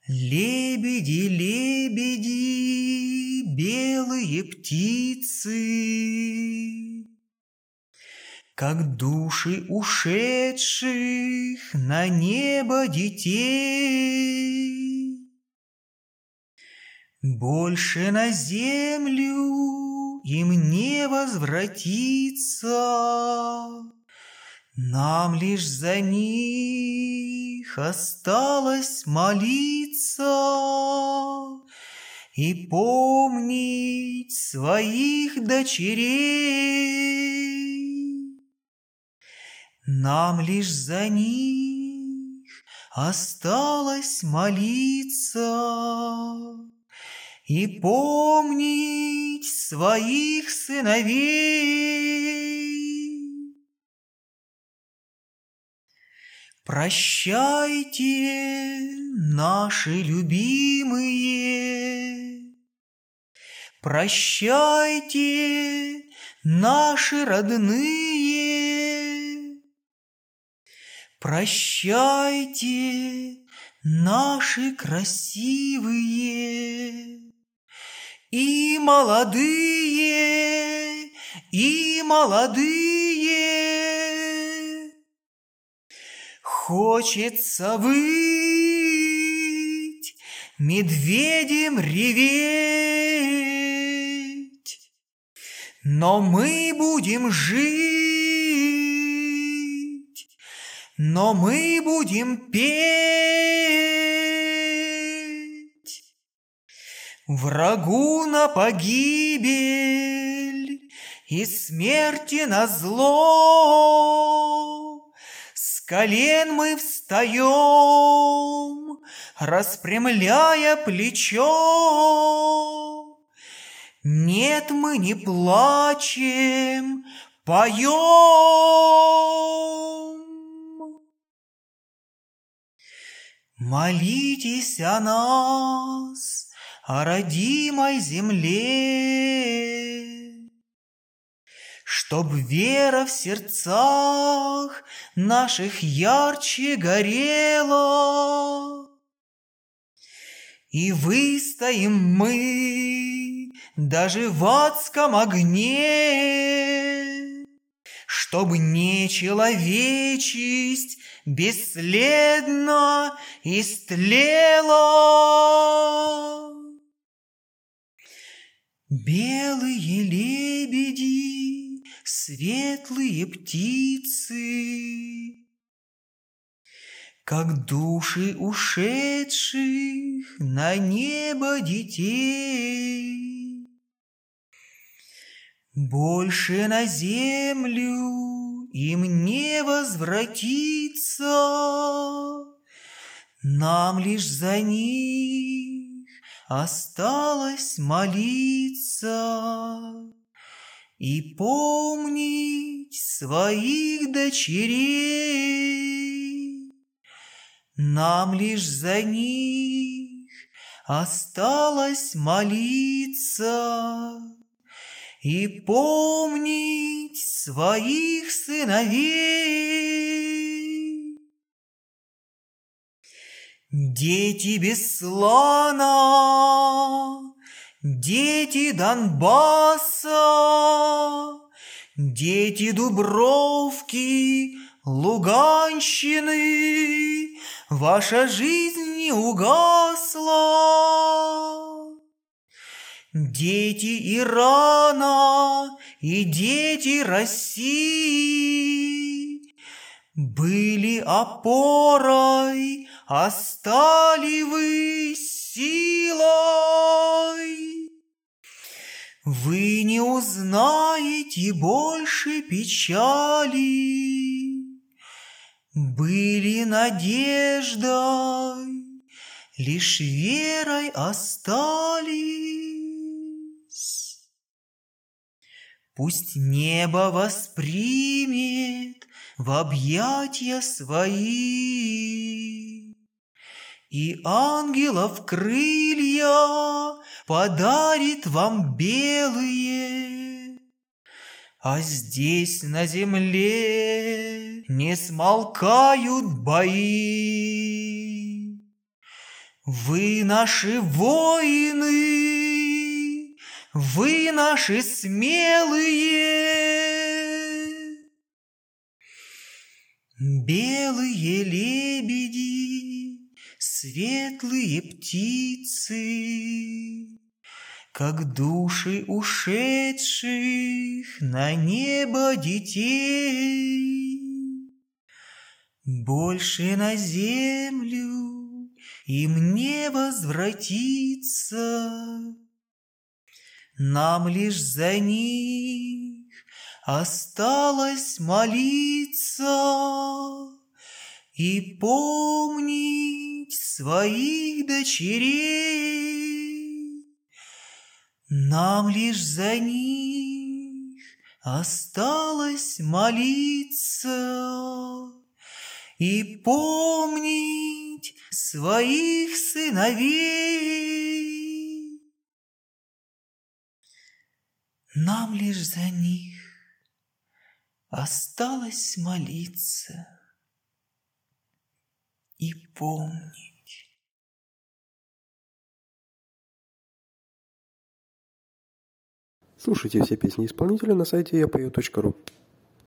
Лебеди, лебеди, белые птицы, как души ушедших на небо детей, больше на землю им не возвратиться, нам лишь за них осталось молиться и помнить своих дочерей. Нам лишь за них осталось молиться и помнить своих сыновей. Прощайте, наши любимые, прощайте, наши родные, прощайте, наши красивые, и молодые, и молодые. Хочется выть, медведем реветь, но мы будем жить, но мы будем петь. Врагу на погибель и смерти назло, с колен мы встаем, распрямляя плечо. Нет, мы не плачем, поем. Молитесь о нас, о родимой земле, чтоб вера в сердцах наших ярче горела. И выстоим мы даже в адском огне, чтоб не человечесть бесследно истлела. Белые лебеди, светлые птицы, как души ушедших на небо детей, больше на землю им не возвратиться, нам лишь за них осталось молиться и помнить своих дочерей. Нам лишь за них осталось молиться и помнить своих сыновей. Дети Беслана, дети Донбасса, дети Дубровки, Луганщины, ваша жизнь не угасла. Дети Ирана и дети России были опорой, а стали вы силой. Вы не узнаете больше печали, были надеждой, лишь верой остались. Пусть небо воспримет в объятья свои, и ангелов крылья подарит вам белые, а здесь на земле не смолкают бои. Вы наши воины, вы наши смелые. Белые лебеди, светлые птицы, как души ушедших на небо детей. Больше на землю им не возвратиться, нам лишь за них осталось молиться и помнить своих дочерей. Нам лишь за них осталось молиться и помнить своих сыновей. Нам лишь за них осталось молиться и помнить. Слушайте все песни исполнителя на сайте yapою.ru.